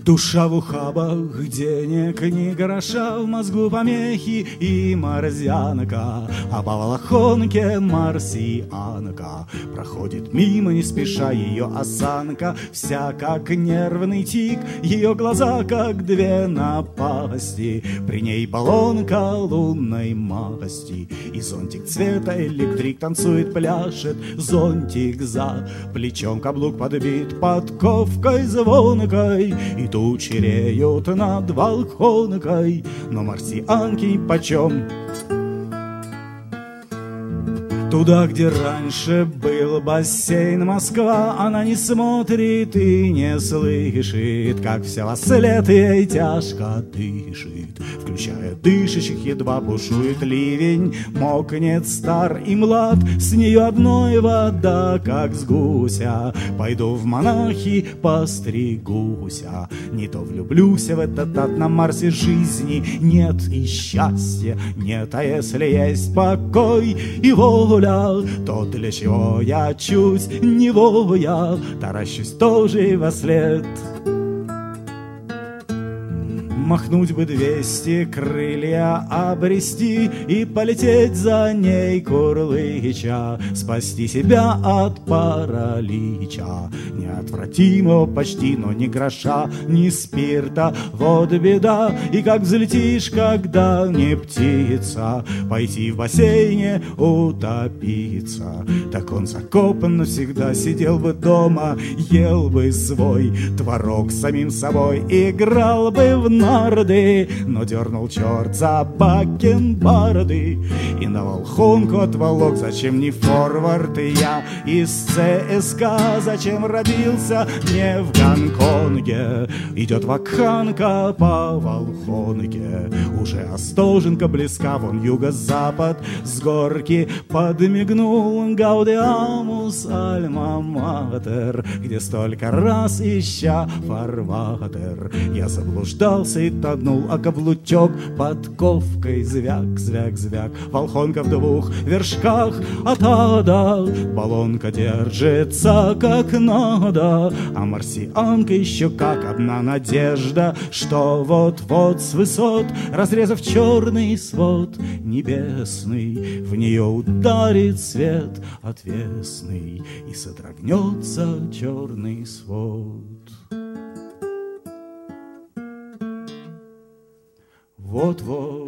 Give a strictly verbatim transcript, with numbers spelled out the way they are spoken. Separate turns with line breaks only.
Душа в ухабах, денег ни гроша, в мозгу помехи и морзянка, а по волохонке марсианка проходит мимо не спеша, ее осанка вся как нервный тик, ее глаза как две напасти, при ней баллонка лунной масти и зонтик цвета электрик танцует, пляшет, зонтик за плечом, каблук подбит подковкой звонкой, и тучи реют над балконкой, но марсианки почем? Туда, где раньше был бассейн Москва, она не смотрит и не слышит, как вся во след ей тяжко дышит, включая дышащих, едва бушует ливень, мокнет стар и млад, с нее одной вода, как с гуся. Пойду в монахи, постригуся, не то влюблюся в этот ад, на Марсе жизни нет и счастья нет, а если есть покой и воля, то для чего я чуть не воя, таращусь тоже во след. Махнуть бы двести, крылья обрести и полететь за ней курлыча, спасти себя от паралича, неотвратимо почти, но ни гроша, ни спирта, вот беда, и как взлетишь, когда не птица, пойти в бассейне утопиться. Так он закопан навсегда, сидел бы дома, ел бы свой творог с самим собой, играл бы в нарды, но дернул черт за бакенбарды и на волхонку отволок. Зачем не форвард я из ЦСКА, зачем родился не в Гонконге? Идет вакханка по волхонке, уже Остоженка близка, вон юго-запад с горки подмигнул Гаудеамус Альма-Матер, где столько раз ища фарватер я заблуждался и тонул, а каблучок подковкой звяк, звяк, звяк. Волхонка в двух вершках от ада, баллонка держится как надо, а марсианка еще как одна надежда, что вот-вот с высот, разрезав черный свод небесный, в нее ударит свет отвесный и содрогнется черный свод. Вот-вот